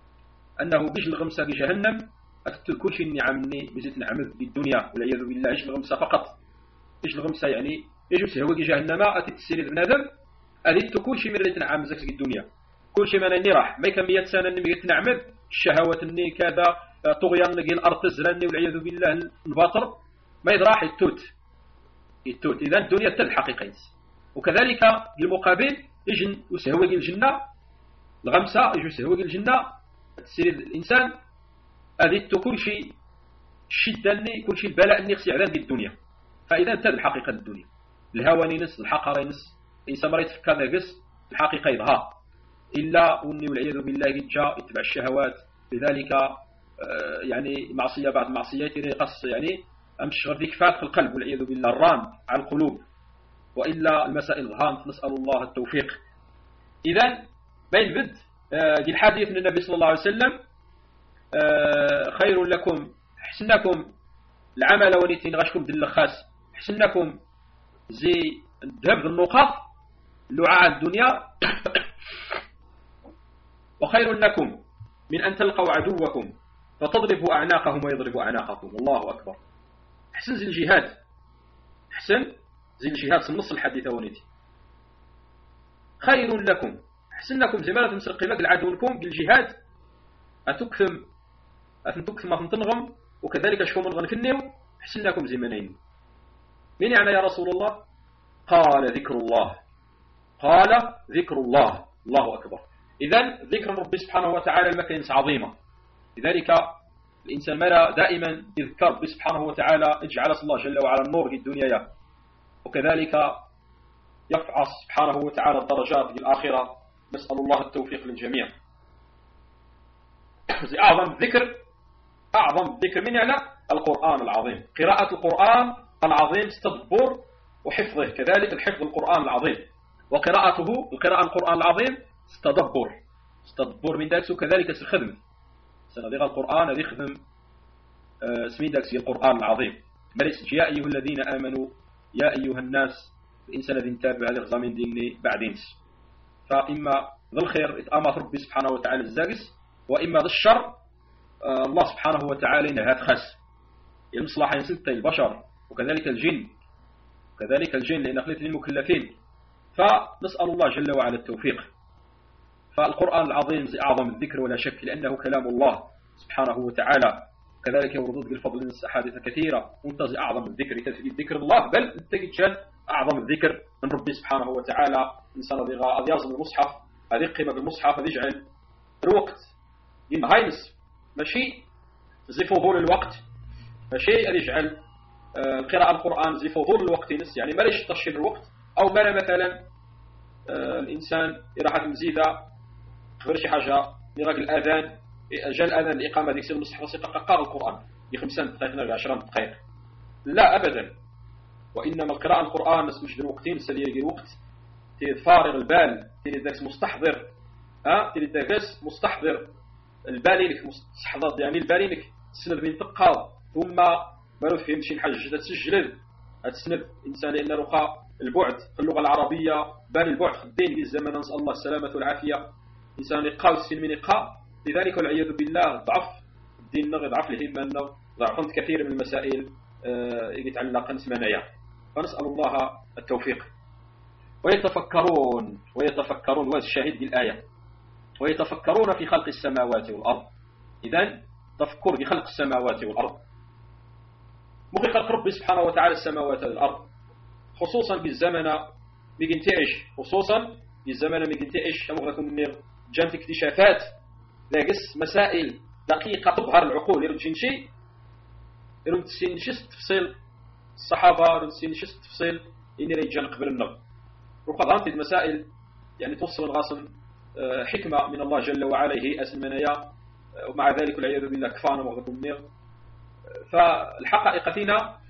أنه بيش الغمسة في جهنم أذدت كل شيء نعمني بزيت نعمل بالدنيا والعياذ بالله إيش الغمسة فقط إيش الغمسة يعني يجوز هو جهنم أتت السير بنادم أذدت كل شيء من اللي تنعم زكس الدنيا كل شيء منيني راح ما يكمل مئة سنة إني بقيت نعمل الشهوات إني كذا طغيان نجي الأرض تزرني والعياذ بالله الباطل ما يدراح التوت التوت. إذا الدنيا تل حقيقة. وكذلك المقابل يجن يسهوج الجنة الغمسة يجو يسهوج الجنة تسير الإنسان أذدت كل شيء الشدة إني كل شيء البلاء إني يخسي عذاب الدنيا. فإذا تل حقيقة الدنيا الهوى نس الحقر نس إنسان مريت في كذا قس الحقيقة يظهر إلا أني والعياذ بالله جاء يتبع الشهوات. لذلك يعني معصية بعد معصية يقص يعني أمشي غير كفات في القلب والعياذ بالله الران على القلوب، وإلا المسائل ظهرت. نسأل الله التوفيق. إذن بين بد دي الحديث من النبي صلى الله عليه وسلم خير لكم حسنكم العمل ونيتين غاشكم دل الخاس حسنكم زي الذهب النقاط لعاء الدنيا وخير لكم من أن تلقوا عدوكم فتضربوا أعناقهم ويضربوا أعناقكم. الله أكبر. حسن زي الجهاد، حسن زي الجهاد سنص الحديث ونيتي خير لكم حسن لكم زي ما لا تمسرقي لك العدوكم بالجهاد أتكثم أتنتكثم أتنتنغم وكذلك شكو من غنكنيو حسن لكم زي منين. من يعني يا رسول الله؟ قال ذكر الله، قال ذكر الله. الله أكبر. إذن ذكر ربي سبحانه وتعالى المكان عظيمة. لذلك الإنسان مرى دائما يذكر ربي سبحانه وتعالى اجعل الله جل وعلا النور في الدنيا، وكذلك يفعص سبحانه وتعالى الدرجات في الآخرة. نسأل الله التوفيق للجميع. أعظم ذكر أعظم ذكر من يعني القرآن العظيم، قراءة القرآن العظيم استدبر وحفظه، كذلك الحفظ القرآن العظيم وقراءته القراءة القرآن العظيم استدبر استدبر من ذلك، وكذلك الخدمة سنضيغ القرآن هذه خدم اسمين ذلك القرآن العظيم. مليس يا أيها الذين آمنوا يا أيها الناس الإنسان الذي انتبه هذه الغزامين ديني بعدينس. فإما ذا الخير اتأمر ربي سبحانه وتعالى الزاقس، وإما ذا الشر الله سبحانه وتعالى نهات خس المصلحة ينسلت البشر وكذلك الجن وكذلك الجن لأن أخلت للمكلفين. فنسأل الله جل وعلا التوفيق. فالقرآن العظيم أعظم الذكر ولا شك لأنه كلام الله سبحانه وتعالى، كذلك يوردود بالفضل من أحاديث كثيرة منتزع أعظم الذكر تثبيت ذكر الله، بل تجد أعظم الذكر من ربي سبحانه وتعالى. إنسان ذي يازم المصحف هذه قيمة بالمصحف هذه يجعل الوقت ينهايمس ماشي زي فضول الوقت، ماشي يجعل قراءة القرآن زي فضول الوقت نس يعني ما ليش تشير الوقت، أو ما مثلا الإنسان راح مزيدة غير شي حاجة يراجل الأذان جاء الأذان الإقامة ديك سير المصحف قراءة القرآن خمسين دقيقة عشرين دقيقة، لا أبدا. وإنما القراءة القرآن مش بالوقتين سليقي الوقت تفارغ البال تريد ذاك مستحضر ها تريد ذاك مستحضر البالي لك مستحضر يعني البالي لك تسند من تقاض ثم ما نفهم شي حاجة تسجل تسند إنسان لأن رخاء البعد في اللغة العربية بان البعد في الدين في الزمن نسأل الله السلامة والعافية إنسان يقال السن من إقاء. لذلك والعياذ بالله ضعف الدين نغي ضعف الهمة أنه ضعفت كثير من المسائل يتعلق نسمانيا. فنسأل الله التوفيق. ويتفكرون ويتفكرون والشاهد بالآية ويتفكرون في خلق السماوات والأرض. إذن تفكر في خلق السماوات والأرض مخي خلق ربي سبحانه وتعالى السماوات والأرض خصوصا في الزمن ميجن تعيش خصوصا في الزمن ميجن تعيش أمغلكم من جانت اكتشافات لاقس مسائل دقيقة تظهر العقول يرجين شيء يرون تسينشست تفصيل الصحابة يرون تسينشست تفصيل إني ريجان قبل النظر وقد أنت المسائل يعني توصل الغاصن حكمة من الله جل وعلا هي أسمنايا ومع ذلك والعياذ بالله كفانا مغلقكم من. فالحقائق فينا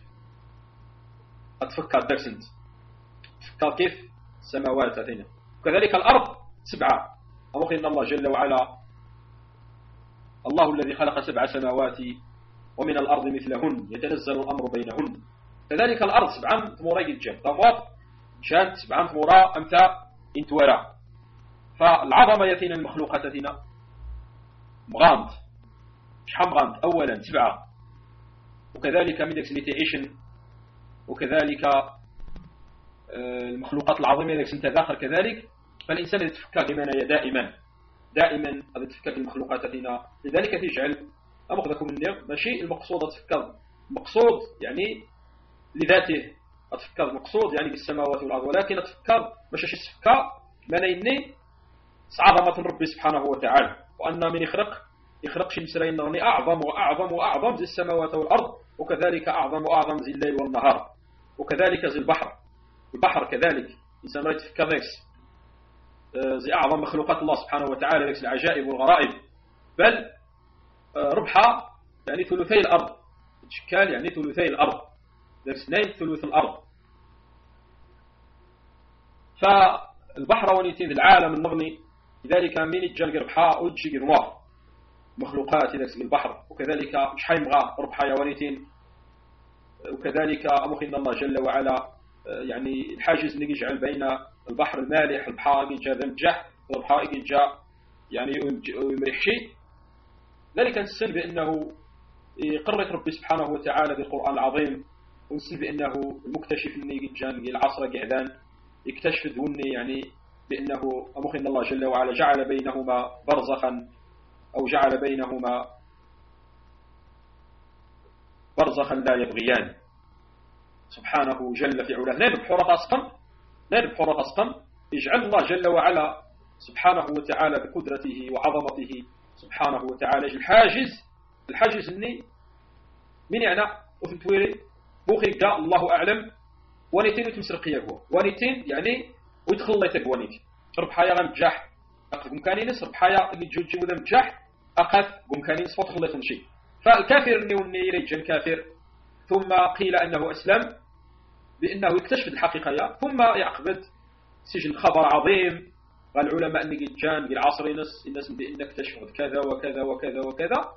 أتفكر درسنت تفكر كيف السماوات أتينا وكذلك الأرض سبعة أمخي إن الله جل وعلا الله الذي خلق سبع سماوات ومن الأرض مثلهن يتنزل الأمر بينهن. كذلك الأرض سبعة ثمورا الجن طموات جانت سبعة ثمورا أمثى انتورا. فالعظمة يتينا المخلوقات يتينا مغامض شحال مغامض أولا سبعة وكذلك من ذلك تعيشن وكذلك المخلوقات العظيمة ذلك سنتذاخر كذلك. فالإنسان يتفكر بمعنى دائما دائما هذا تفكر المخلوقات فينا. لذلك تجعل أمغذكم النير ماشي المقصود تفكر مقصود يعني لذاته أتفكر مقصود يعني بالسماوات والأرض ولكن أتفكر ماشي تفكر ما نيني عظمة ربي سبحانه وتعالى وأن من يخرق يخرق شي مسرين نغني أعظم وأعظم وأعظم زي السماوات والأرض وكذلك أعظم وأعظم زي الليل والنهار وكذلك زي البحر البحر كذلك إنسان ما يتفكر ذاكس زي أعظم مخلوقات الله سبحانه وتعالى ذلك العجائب والغرائب، بل ربحها يعني ثلثي الأرض، تشكال يعني ثلثي الأرض، ذلك اثنين ثلث الأرض. فالبحر ونيتين العالم المغني لذلك من يتجال ربحها وتجي نوار مخلوقات ذلك البحر، وكذلك مش حيمغى ربحها يا ونيتين، وكذلك أمخين الله جل وعلا يعني الحاجز اللي يجعل بين البحر المالح البحار يجي جا مجح والبحار يجي جا يعني ويمرح شيء. ذلك نسل بأنه قرأت ربي سبحانه وتعالى بالقرآن العظيم، ونسل بأنه المكتشف اللي يجي جا العصر قعدان يكتشف دوني يعني بأنه أمخين الله جل وعلا جعل بينهما برزخا أو جعل بينهما برزخا لا يبغيان سبحانه جل في علاه. نادب حورة أسقم نادب حورة أسقم يجعل الله جل وعلا سبحانه وتعالى بقدرته وعظمته سبحانه وتعالى الحاجز الحاجز اني من يعني وفنتويري بوخي قال الله أعلم ونيتين وتمسرقية هو ونيتين يعني ويدخل الله يتق ونيت ربحايا غمجاح أقف مكاني نس ربحايا اللي جوجي وذا مجاح أقف مكاني نس فتخل الله تنشي. فالكافر اني وني رجل كافر ثم قيل أنه أسلم بأنه يكتشف الحقيقة، ثم يعقبت سجن خبر عظيم قال العلماء أن جان بالعصر نس الناس بأن اكتشفوا كذا وكذا وكذا وكذا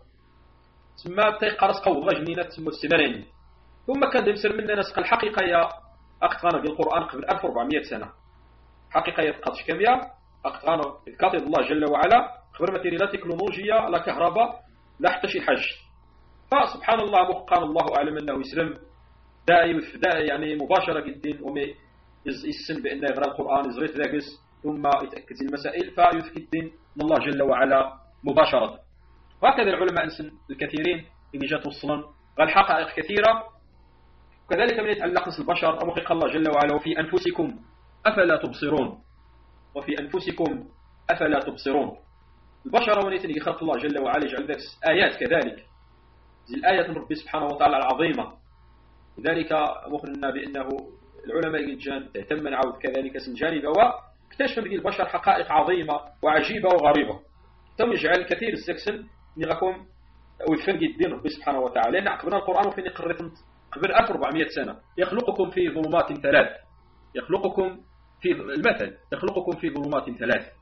ثم تيقرص قوض غجنينة ثم السمرين، ثم كان يمسر منا نسق الحقيقة يا أقتغانا بالقرآن قبل ألف وأربعمائة سنة حقيقة يتقطش كمية أقتغانا الكاتب الله جل وعلا خبر ماتيري لا تكنولوجيا لا كهرباء لا حتى شي حج. فسبحان الله مقال الله أعلم أنه يسلم دائم دائم يعني مباشرة جدا ومي يسن بأنه يقرأ القرآن يزريت ذاكس ثم يتأكد المسائل فيثبت من الله جل وعلا مباشرة. وهكذا العلماء أنسن الكثيرين اللي جات وصلا قال حقائق كثيرة، وكذلك من يتعلق البشر أمخيق الله جل وعلا وفي أنفسكم أفلا تبصرون وفي أنفسكم أفلا تبصرون. البشر ونيتني خلق الله جل وعلا يجعل ذاك آيات كذلك زي الآيات من ربي سبحانه وتعالى العظيمة. لذلك مخرنا بأنه العلماء الجان تهتم نعود كذلك سنجانب واكتشف به البشر حقائق عظيمة وعجيبة وغريبة ثم يجعل الكثير السكسن نغاكم ويفنق الدين ربي سبحانه وتعالى، لأن عقبنا القرآن وفين قريت قبل ألف وأربعمائة سنة يخلقكم في ظلمات ثلاث يخلقكم في المثل يخلقكم في ظلمات ثلاث.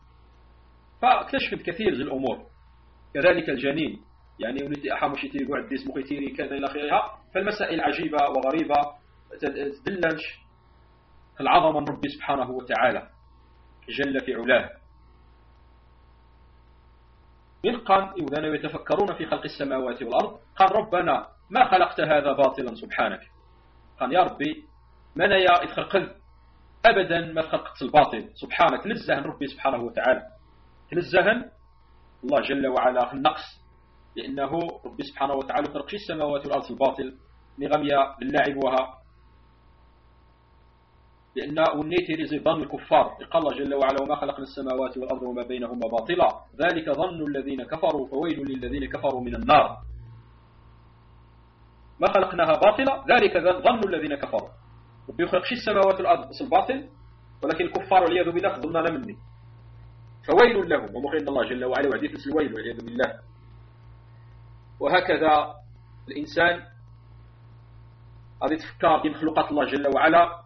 فاكتشفت كثير من الأمور كذلك الجنين يعني ولدي أحامش يتيري قعد ديس مقيتيري كذا إلى آخرها. فالمسائل عجيبة وغريبة تدلنش العظمة من ربي سبحانه وتعالى جل في علاه. إذ قال إذا يتفكرون في خلق السماوات والأرض قال ربنا ما خلقت هذا باطلا سبحانك. قال يا ربي من يا إذ أبدا ما خلقت الباطل سبحانك تنزها ربي سبحانه وتعالى تنزها الله جل وعلا في النقص، لأنه ربي سبحانه وتعالى خلق السماوات والأرض في الباطل نغمية للاعب وها، لأن ونيتي رزي ظن الكفار قال الله جل وعلا وما خلقنا السماوات والأرض وما بينهما باطلا ذلك ظن الذين كفروا فويل للذين كفروا من النار. ما خلقناها باطلا ذلك ظن الذين كفروا ربي يخلق السماوات والأرض في الباطل ولكن الكفار والعياذ بالله ظننا مني فويل لهم ومخين الله جل وعلا وعديث الويل والعياذ بالله. وهكذا الإنسان هذه تفكار في مخلوقات الله جل وعلا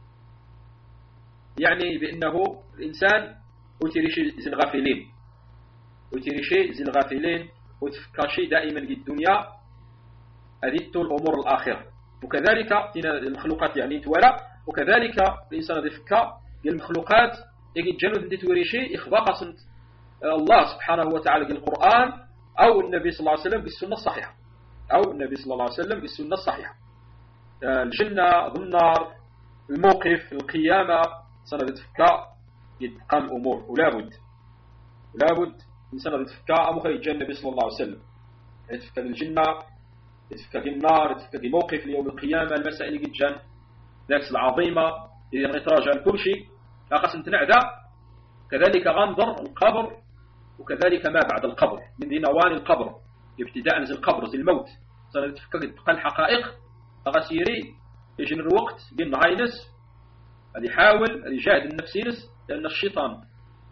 يعني بأنه الإنسان وتري شيء زي الغافلين وتري شيء زي الغافلين وتفكر شيء دائما في الدنيا أذيت الأمور الآخرة. وكذلك المخلوقات يعني تولا وكذلك الإنسان يفكر المخلوقات يجي الجنود اللي توري شيء إخبار قصد الله سبحانه وتعالى بالقرآن أو النبي صلى الله عليه وسلم بالسنة الصحيحة أو النبي صلى الله عليه وسلم بالسنة الصحيحة. الجنة النار الموقف القيامة سنة تفكى يتقام الأمور ولابد ولابد من سنة تفكى أمخي الجنة صلى الله عليه وسلم يتفكى الجنة يتفكى النار يتفكى موقف ليوم القيامة المسائل اللي جن نفس العظيمة إذا نتراجع كل شيء أقسم تنعدى. كذلك غنظر القبر وكذلك ما بعد القبر من ذي نوان القبر ابتداء نزل القبر زي الموت سنة تفكى تبقى الحقائق أغسيري يجن الوقت بين هاينس اللي يحاول اللي يجاهد النفسينس لأن الشيطان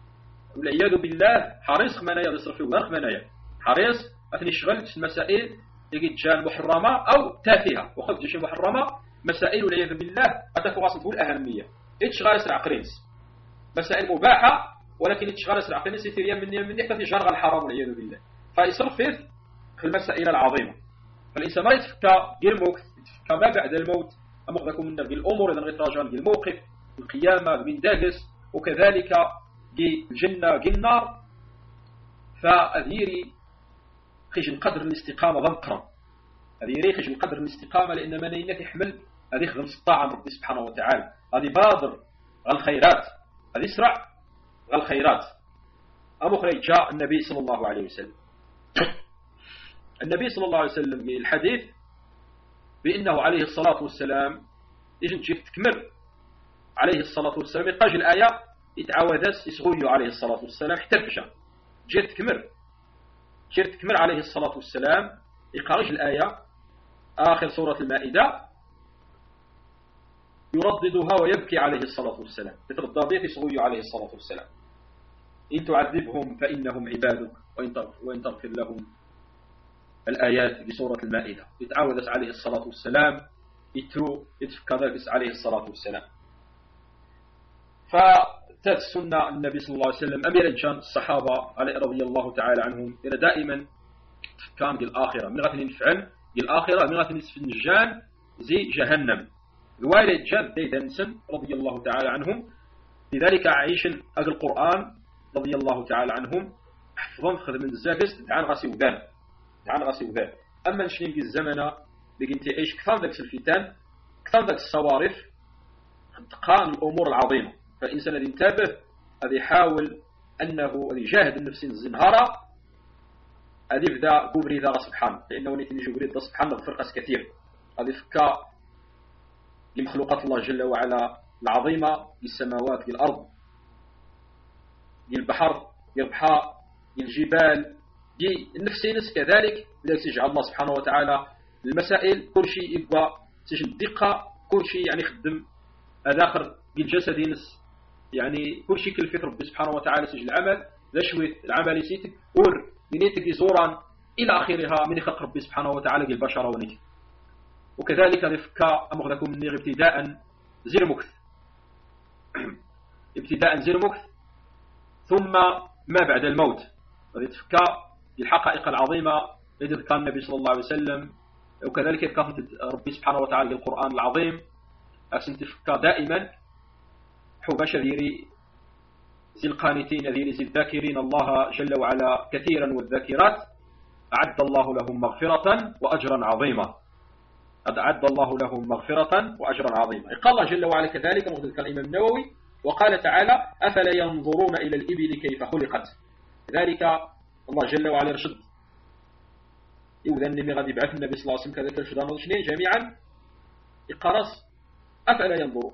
والعياذ بالله حريص خمانايا يصرف فيه خمانايا حريص أثني شغل في المسائل اللي جان محرمة أو تافهة وخذ شي محرمة مسائل والعياذ بالله أتفوق تقول الأهمية إتشغال سرع قرينس مسائل مباحة ولكن إتشغال سرع قرينس يثير من من يحتفي جرغ الحرام والعياذ بالله فيصرف فيه في المسائل العظيمة فالإنسان ما يتفكى غير الموت يتفكى ما بعد الموت أمغذكم من الأمور إذا غيتراجع الموقف القيامة من داقس وكذلك الجنة النار فأذيري خيش القدر الاستقامة ضمقرا أذيري خيش القدر الاستقامة لأن من ينك يحمل هذه يخدم الطاعة من ربي سبحانه وتعالى هذه بادر الخيرات هذه يسرع الخيرات أبو خريج جاء النبي صلى الله عليه وسلم النبي صلى الله عليه وسلم في الحديث بأنه عليه الصلاة والسلام يجب تجيب تكمل عليه الصلاة والسلام يقاج الآية يتعاودس يسغيو عليه الصلاة والسلام حتى الفشا جيت تكمل جيت تكمل عليه الصلاة والسلام يقارج الآية آخر سورة المائدة يرددها ويبكي عليه الصلاة والسلام يتردد بيت يسغيو عليه الصلاة والسلام إن تعذبهم فإنهم عبادك وإن تغفر لهم الآيات بسورة المائدة يتعاودس عليه الصلاة والسلام يترو يتفكرس عليه الصلاة والسلام فتات السنة النبي صلى الله عليه وسلم أمير جان الصحابة رضي الله تعالى عنهم إلى دائما كان بالآخرة من غثني نفعل بالآخرة من غثني نسف النجان زي جهنم الوالد جان ديدنسن رضي الله تعالى عنهم لذلك عيش أجل القرآن رضي الله تعالى عنهم حفظهم خذ من الزاكس تعال غاسي وذان تعال غاسي وذان أما نشنين في الزمن بقيت تعيش كثر ذاك الفتان كثر ذاك الصوارف تقان الأمور العظيمة فالإنسان الذي انتبه الذي يحاول أنه يجاهد النفس الزنهارة هذه بدا قبري ذا سبحانه لأنه نتني جبري ذا سبحانه بفرقس كثير هذه فكا لمخلوقات الله جل وعلا العظيمة للسماوات للأرض للبحر للبحار للجبال للنفسينس كذلك لذلك يجعل الله سبحانه وتعالى المسائل كل شيء يبقى تجد الدقة كل شيء يعني يخدم الآخر بالجسد ينس يعني كل شيء كلفت ربي سبحانه وتعالى سجل العمل لا شوية العمل يسيتك ور منيتك زورا إلى آخرها من يخلق ربي سبحانه وتعالى البشر ونيك وكذلك نفكا أمغلكم مني ابتداء زير مكث ابتداء زير مكث ثم ما بعد الموت هذه تفكا الحقائق العظيمة التي ذكر النبي صلى الله عليه وسلم وكذلك ذكر ربي سبحانه وتعالى القرآن العظيم أسن تفكا دائما حباش ذيري زي القانتين ذيري زي الذاكرين الله جل وعلا كثيرا والذاكرات أعد الله لهم مغفرة وأجرا عظيما أعد الله لهم مغفرة وأجرا عظيما قال الله جل وعلا كذلك مخذ الإمام النووي وقال تعالى أفلا ينظرون إلى الإبل كيف خلقت ذلك الله جل وعلا رشد يوذن غادي يبعث النبي صلى الله عليه وسلم كذلك الشدان وشنين جميعا يقرص أفلا ينظرون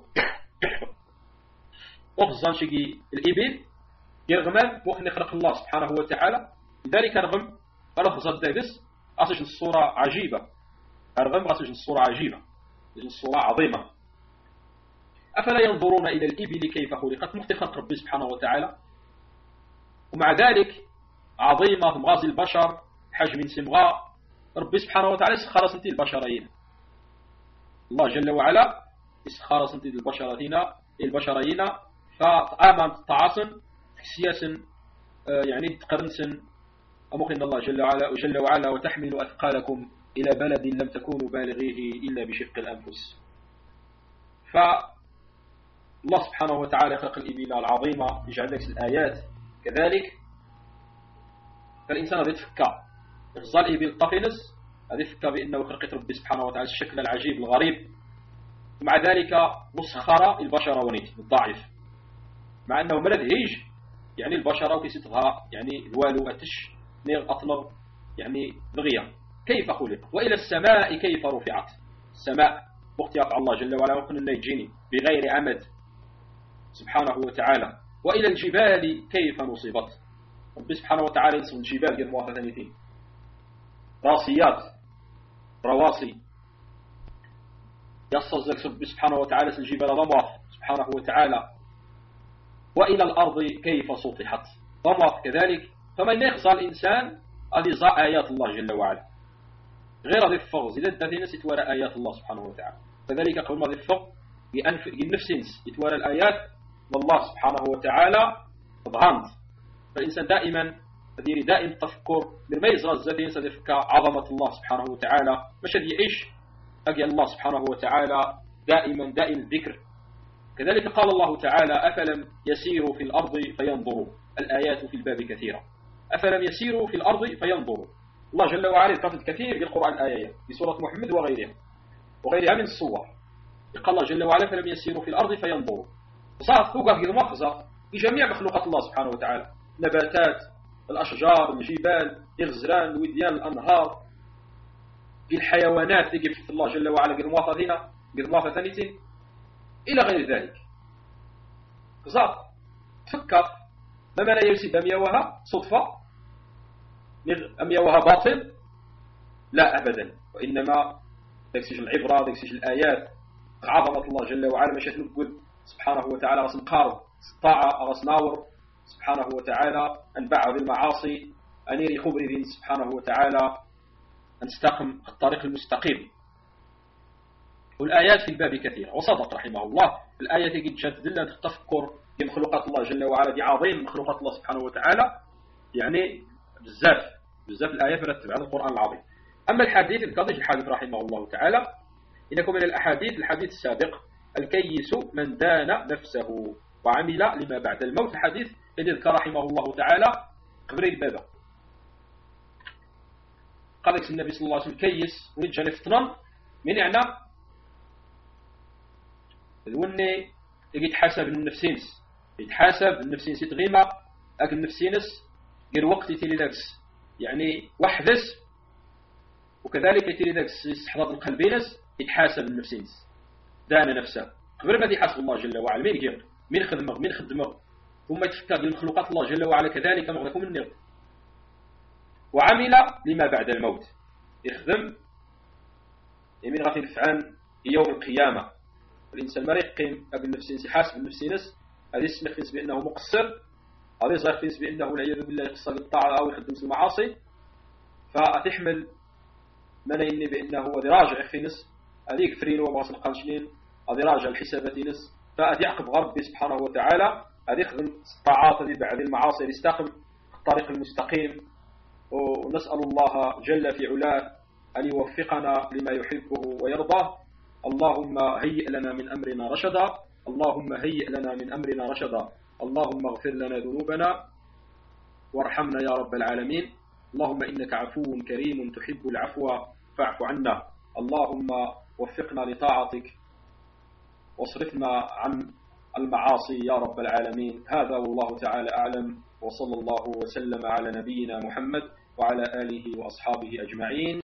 وخصان شقي الإبل يرغمان وخن يخلق الله سبحانه وتعالى لذلك رغم أرخص الدابس أصيش الصورة عجيبة أرغم أصيش الصورة عجيبة الصورة عظيمة أفلا ينظرون إلى الإبل كيف خلقت مختخلق ربي سبحانه وتعالى ومع ذلك عظيمة مغازي البشر حجم سمغاء ربي سبحانه وتعالى سخر سنتي البشرين الله جل وعلا سخر سنتي البشرين البشرين فآمن تعاصن سياسا يعني تقرنسن أمخن الله جل وعلا وجل وعلا وتحمل أثقالكم إلى بلد لم تكونوا بالغيه إلا بشق الأنفس فالله سبحانه وتعالى خلق الإبل العظيمة يجعل لك الآيات كذلك فالإنسان هذا يتفكى إغزال الإبل الطفنس هذا يتفكى بأنه خلقت ربي سبحانه وتعالى الشكل العجيب الغريب ومع ذلك مسخر البشر ونيت الضعيف مع أنه ملذ هيج يعني البشر وكيستها يعني الوالو أتش نير أطلب يعني بغية كيف خلق وإلى السماء كيف رفعت السماء وقت يقع الله جل وعلا وقل أنه يجيني بغير عمد سبحانه وتعالى وإلى الجبال كيف نصبت ربي سبحانه وتعالى ينصب الجبال غير مواثة ثانيتين راسيات رواسي يصز ربي سبحانه وتعالى الجبال ضموات سبحانه وتعالى وإلى الأرض كيف سطحت فرط كذلك. فما ينقص الإنسان هذه زا آيات الله جل وعلا غير هذه الفرز إذا داتينا يتوارى آيات الله سبحانه وتعالى. فذلك قبل ما الفرق النفس يتوارى الآيات والله سبحانه وتعالى ظهرت. فالإنسان دائما يدير دائم التفكر لما يزرى الزاتين سيفك عظمة الله سبحانه وتعالى مش يعيش أجي الله سبحانه وتعالى دائما دائم الذكر. كذلك قال الله تعالى أفلم يسيروا في الأرض فينظروا. الآيات في الباب كثيرة. أفلم يسيروا في الأرض فينظروا. الله جل وعلا ذكر كثير في القرآن الآيات في سورة محمد وغيرها وغيرها من الصور. قال الله جل وعلا فلم يسيروا في الأرض فينظروا. صارت فوقها في المخزة في جميع مخلوقات الله سبحانه وتعالى نباتات الأشجار الجبال الغزران الوديان الأنهار في الحيوانات اللي في الله جل وعلا قد مواطنين قد مواطنين إلى غير ذلك. صارت تفكر ما معنى يرسي أميوها صدفة أميوها باطل لا أبدا وإنما تكسج العبرة تكسج الآيات عظمة الله جل وعلا مشات نقول سبحانه وتعالى رسم قارب طاعة رسم ناور سبحانه وتعالى أن بعض المعاصي أنيري خبر ذين سبحانه وتعالى أن تستقم الطريق المستقيم. والآيات في الباب كثيرة. وصدق رحمه الله الآيات قد جاءت دلنا التفكر بمخلوقات الله جل وعلا دي عظيم مخلوقات الله سبحانه وتعالى يعني بزاف بزاف الآيات مرتب على القرآن العظيم. أما الحديث القاضي الحديث رحمه الله تعالى إنكم من الأحاديث الحديث السابق الكيس من دان نفسه وعمل لما بعد الموت. الحديث الذي ذكر رحمه الله تعالى قبل الباب قال لك النبي صلى الله عليه وسلم كيس ونجاني فطنا من يعني الوني يتحاسب النفسينس يتحاسب النفسينس يتغيما أكل النفسينس غير وقت يتيلي داكس يعني وحدس وكذلك يتيلي داكس استحضاض القلبينس يتحاسب النفسينس دان نفسه قبل ما يحاسب الله جل وعلا مين يجير مين خدمه مين خدمه ثم يتفكر بمخلوقات الله جل وعلا كذلك مغلقكم النار وعمل لما بعد الموت يخدم يمين غادي يفعل يوم القيامة. الإنسان ما يقيم قبل نفسه يحاسب النفسينس هذا اسمه يخدم بأنه مقصر هذا يخدم بأنه والعياذ بالله يقصر بالطاعة أو يخدم المعاصي فتحمل من يني بأنه هو راجع يخفينس هذيك فرين ومواصل قانشنين هذا راجع الحسابات نس فأتيعقب ربي سبحانه وتعالى هذا يخدم الطاعات هذه بعد المعاصي يستقم الطريق المستقيم. ونسأل الله جل في علاه أن يوفقنا لما يحبه ويرضاه. اللهم هيئ لنا من أمرنا رشدا اللهم هيئ لنا من أمرنا رشدا اللهم اغفر لنا ذنوبنا وارحمنا يا رب العالمين. اللهم إنك عفو كريم تحب العفو فاعف عنا. اللهم وفقنا لطاعتك واصرفنا عن المعاصي يا رب العالمين. هذا والله تعالى أعلم وصلى الله وسلم على نبينا محمد وعلى آله وأصحابه أجمعين.